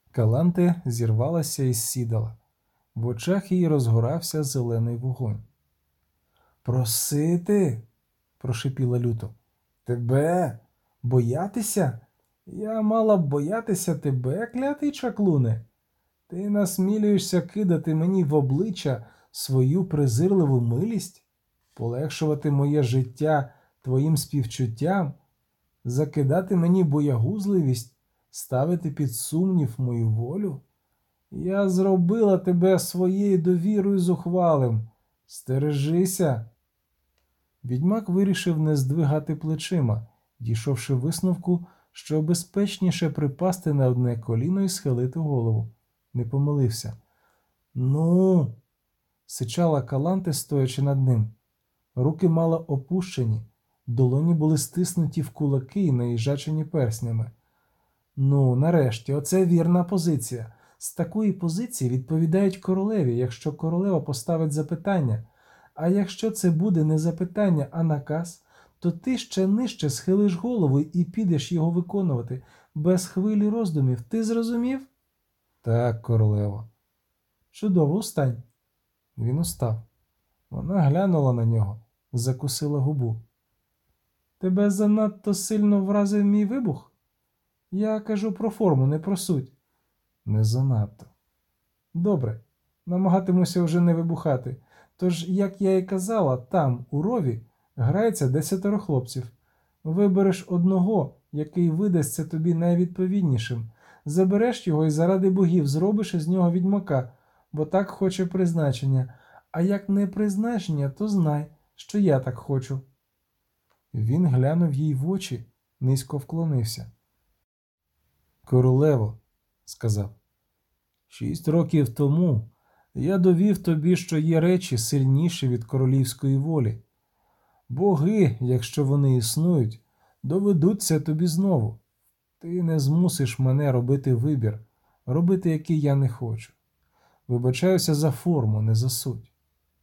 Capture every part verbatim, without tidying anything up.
Каланте зірвалася із сідала. В очах її розгорався зелений вогонь. «Просити?» – прошипіла люто. «Тебе? Боятися? Я мала б боятися тебе, клятий чаклуне? Ти насмілюєшся кидати мені в обличчя свою презирливу милість? Полегшувати моє життя твоїм співчуттям? Закидати мені боягузливість? Ставити під сумнів мою волю? Я зробила тебе своєю довірою зухвалим. Стережися!» Відьмак вирішив не здвигати плечима, дійшовши висновку, що безпечніше припасти на одне коліно і схилити голову. Не помилився. «Ну!» – сичала Каланте, стоячи над ним. Руки мала опущені, долоні були стиснуті в кулаки і наїжачені перснями. «Ну, нарешті, оце вірна позиція. З такої позиції відповідають королеві, якщо королева поставить запитання. А якщо це буде не запитання, а наказ, то ти ще нижче схилиш голову і підеш його виконувати, без хвилі роздумів. Ти зрозумів?» «Так, королево». «Чудово, устань». Він устав. Вона глянула на нього, закусила губу. «Тебе занадто сильно вразив мій вибух? Я кажу про форму, не про суть». «Не занадто». «Добре, намагатимуся вже не вибухати. Тож, як я і казала, там, у рові, грається десятеро хлопців. Вибереш одного, який видасться тобі найвідповіднішим. Забереш його і заради богів зробиш із нього відьмака, бо так хоче призначення. А як не призначення, то знай, що я так хочу». Він глянув їй в очі, низько вклонився. «Королево», – сказав, – «шість років тому я довів тобі, що є речі сильніші від королівської волі. Боги, якщо вони існують, доведуться тобі знову. Ти не змусиш мене робити вибір, робити, який я не хочу. Вибачаюся за форму, не за суть.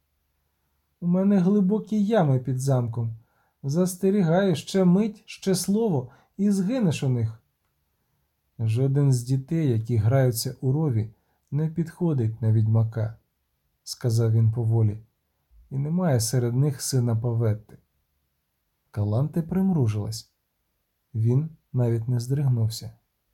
У мене глибокі ями під замком. Застерігаю, ще мить, ще слово, і згинеш у них». «Жоден з дітей, які граються у рові, не підходить на відьмака», – сказав він поволі, – «і немає серед них сина Паветти». Каланте примружилась. Він навіть не здригнувся.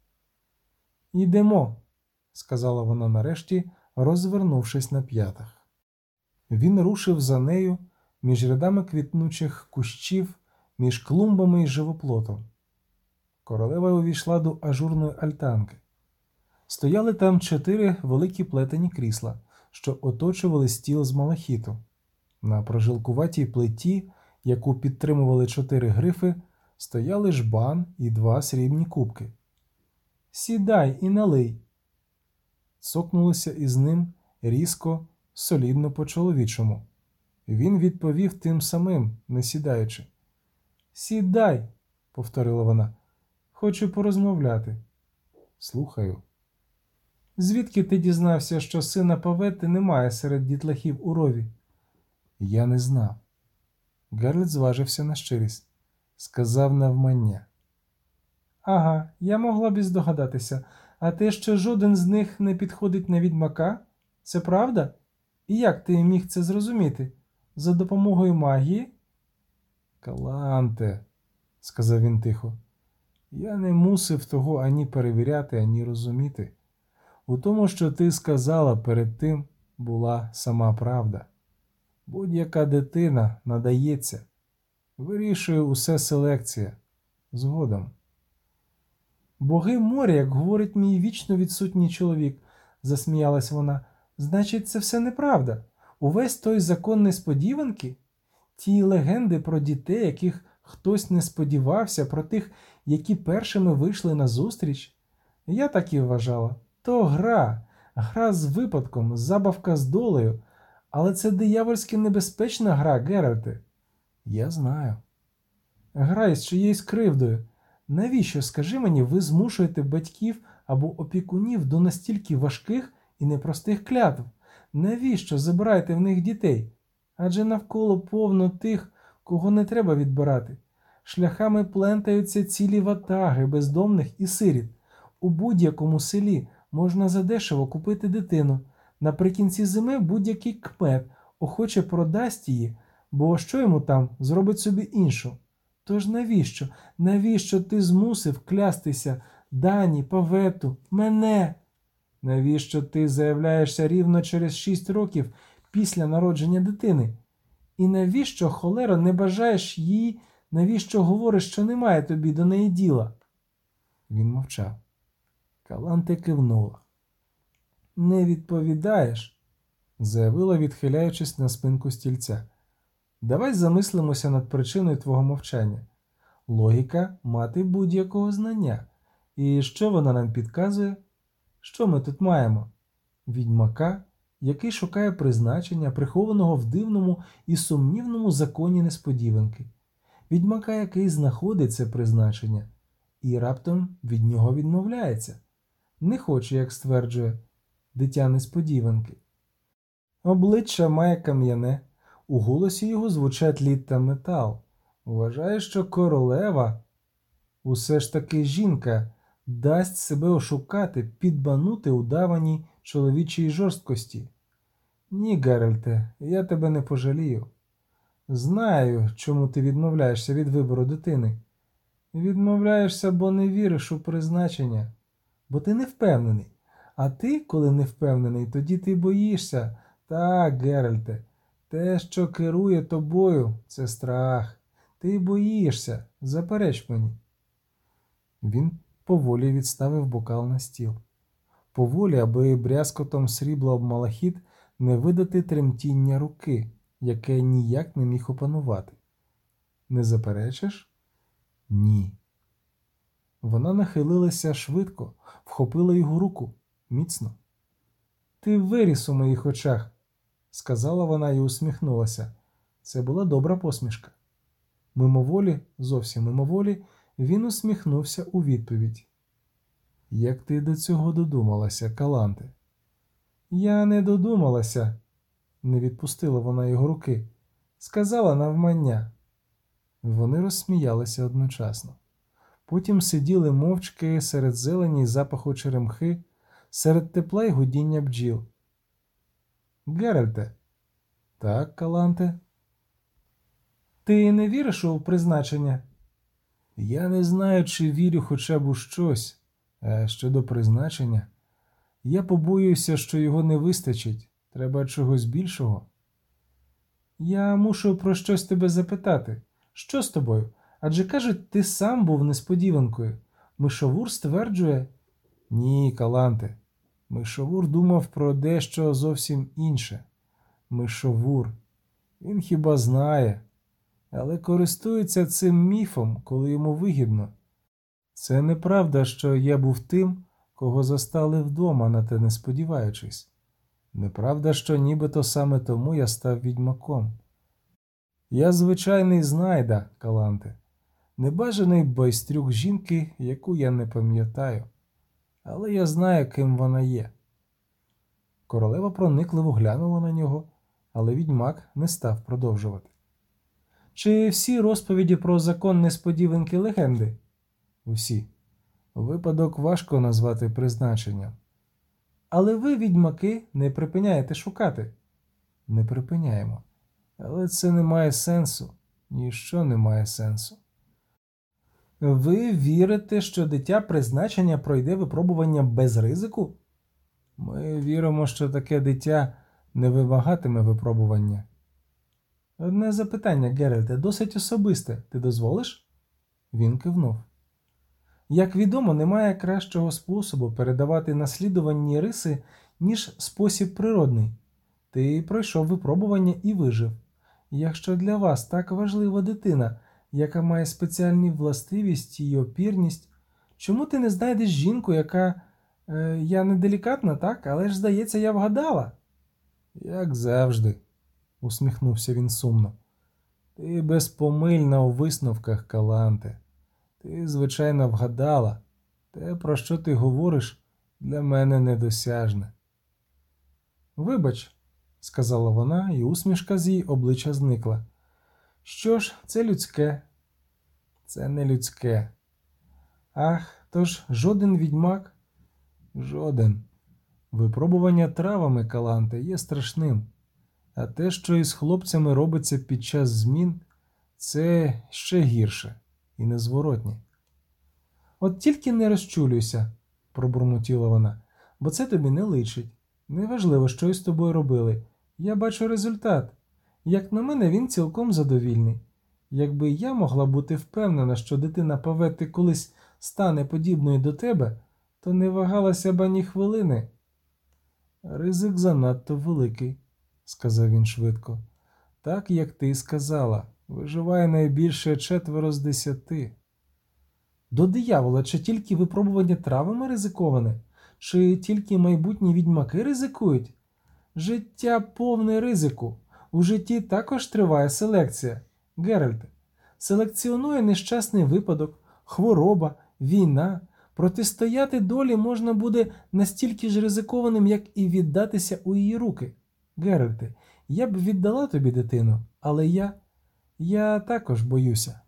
«Йдемо», – сказала вона нарешті, розвернувшись на п'ятах. Він рушив за нею між рядами квітнучих кущів, між клумбами і живоплотом. Королева увійшла до ажурної альтанки. Стояли там чотири великі плетені крісла, що оточували стіл з малахіту. На прожилкуватій плиті, яку підтримували чотири грифи, стояли жбан і два срібні кубки. «Сідай і налий!» Цокнулися із ним різко, солідно по-чоловічому. Він відповів тим самим, не сідаючи. «Сідай!» – повторила вона. «Хочу порозмовляти». «Слухаю». «Звідки ти дізнався, що сина Паветти немає серед дітлахів у рові?» «Я не знав». Геральт зважився на щирість. Сказав навмання. «Ага, я могла б і здогадатися. А те, що жоден з них не підходить на відьмака? Це правда? І як ти міг це зрозуміти? За допомогою магії?» «Каланте», – сказав він тихо, – «я не мусив того ані перевіряти, ані розуміти. У тому, що ти сказала перед тим, була сама правда. Будь-яка дитина надається. Вирішує усе селекція. Згодом». «Боги моря, як говорить мій вічно відсутній чоловік», – засміялась вона. «Значить, це все неправда. Увесь той закон несподіванки? Ті легенди про дітей, яких хтось не сподівався, про тих, які першими вийшли назустріч? Я так і вважала. То гра, гра з випадком, забавка з долею. Але це диявольськи небезпечна гра, Геральте». «Я знаю». «Гра із чиєюсь кривдою. Навіщо, скажи мені, ви змушуєте батьків або опікунів до настільки важких і непростих клятв? Навіщо забираєте в них дітей? Адже навколо повно тих, кого не треба відбирати. Шляхами плентаються цілі ватаги бездомних і сиріт. У будь-якому селі Можна задешево купити дитину. Наприкінці зими будь-який кмет охоче продасть її, бо що йому там, зробить собі іншу. Тож навіщо, навіщо ти змусив клястися Дані, Павету, мене? Навіщо ти заявляєшся рівно через шість років після народження дитини? І навіщо, холера, не бажаєш її, навіщо говориш, що немає тобі до неї діла? Він мовчав. Каланте кивнула. Не відповідаєш, заявила, відхиляючись на спинку стільця. Давай замислимося над причиною твого мовчання. Логіка – мати будь-якого знання. І що вона нам підказує? Що ми тут маємо? Відьмака, який шукає призначення, прихованого в дивному і сумнівному законі несподіванки. Відьмака, який знаходить це призначення, і раптом від нього відмовляється. Не хоче, як стверджує, дитя несподіванки. Обличчя має кам'яне, у голосі його звучать лід та метал. Вважає, що королева, усе ж таки жінка, дасть себе ошукати, підбанути удаваній чоловічій жорсткості. Ні, Геральте, я тебе не пожалію. Знаю, чому ти відмовляєшся від вибору дитини. Відмовляєшся, бо не віриш у призначення, бо ти не впевнений. А ти, коли не впевнений, тоді ти боїшся. Так, Геральте, те, що керує тобою, це страх. Ти боїшся, запереч мені. Він поволі відставив бокал на стіл. Поволі, аби брязкотом срібла об малахіт не видати тремтіння руки, яке ніяк не міг опанувати. Не заперечиш? Ні. Вона нахилилася швидко, вхопила його руку, міцно. Ти виріс у моїх очах, сказала вона і усміхнулася. Це була добра посмішка. Мимоволі, зовсім мимоволі, він усміхнувся у відповідь. Як ти до цього додумалася, Каланте? Я не додумалася, не відпустила вона його руки. Сказала навмання. Вони розсміялися одночасно. Потім сиділи мовчки серед зелені й запаху черемхи, серед тепла й гудіння бджіл. Геральте. Так, Каланте. Ти не віриш у призначення? Я не знаю, чи вірю хоча б у щось. А щодо призначення, я побоююся, що його не вистачить. Треба чогось більшого. Я мушу про щось тебе запитати. Що з тобою? Адже, кажуть, ти сам був несподіванкою. Мишовур стверджує... Ні, Каланте. Мишовур думав про дещо зовсім інше. Мишовур. Він хіба знає, але користується цим міфом, коли йому вигідно. Це неправда, що я був тим, кого застали вдома, на те не сподіваючись. Неправда, що нібито саме тому я став відьмаком. Я звичайний знайда, Каланте, небажаний байстрюк жінки, яку я не пам'ятаю. Але я знаю, ким вона є. Королева проникливо глянула на нього, але відьмак не став продовжувати. Чи всі розповіді про закон несподіванки легенди? Усі. Випадок важко назвати призначенням. Але ви, відьмаки, не припиняєте шукати. Не припиняємо. Але це не має сенсу. Ніщо не має сенсу. Ви вірите, що дитя призначення пройде випробування без ризику? Ми віримо, що таке дитя не вимагатиме випробування. Одне запитання, Геральте, досить особисте. Ти дозволиш? Він кивнув. Як відомо, немає кращого способу передавати наслідуванні риси, ніж спосіб природний. Ти пройшов випробування і вижив. Якщо для вас так важлива дитина, яка має спеціальні властивості і опірність, чому ти не знайдеш жінку, яка... Е, я неделікатна, так? Але ж, здається, я вгадала. Як завжди, усміхнувся він сумно. Ти безпомильна у висновках, Каланте. Ти, звичайно, вгадала. Те, про що ти говориш, для мене недосяжне. Вибач, сказала вона, і усмішка з її обличчя зникла. Що ж, це людське. Це не людське. Ах, тож жоден відьмак? Жоден. Випробування травами, Каланте, є страшним. А те, що із хлопцями робиться під час змін, це ще гірше і незворотнє. От тільки не розчулюйся, пробурмотіла вона, бо це тобі не личить. Неважливо, що із тобою робили. Я бачу результат. Як на мене, він цілком задовільний. Якби я могла бути впевнена, що дитина Паветти колись стане подібною до тебе, то не вагалася б ані хвилини. Ризик занадто великий, сказав він швидко. Так, як ти сказала, виживає найбільше четверо з десяти. До диявола, чи тільки випробування травами ризиковане? Чи тільки майбутні відьмаки ризикують? Життя повне ризику. У житті також триває селекція. Геральте, селекціонує нещасний випадок, хвороба, війна. Протистояти долі можна буде настільки ж ризикованим, як і віддатися у її руки. Геральте, я б віддала тобі дитину, але я... я також боюся.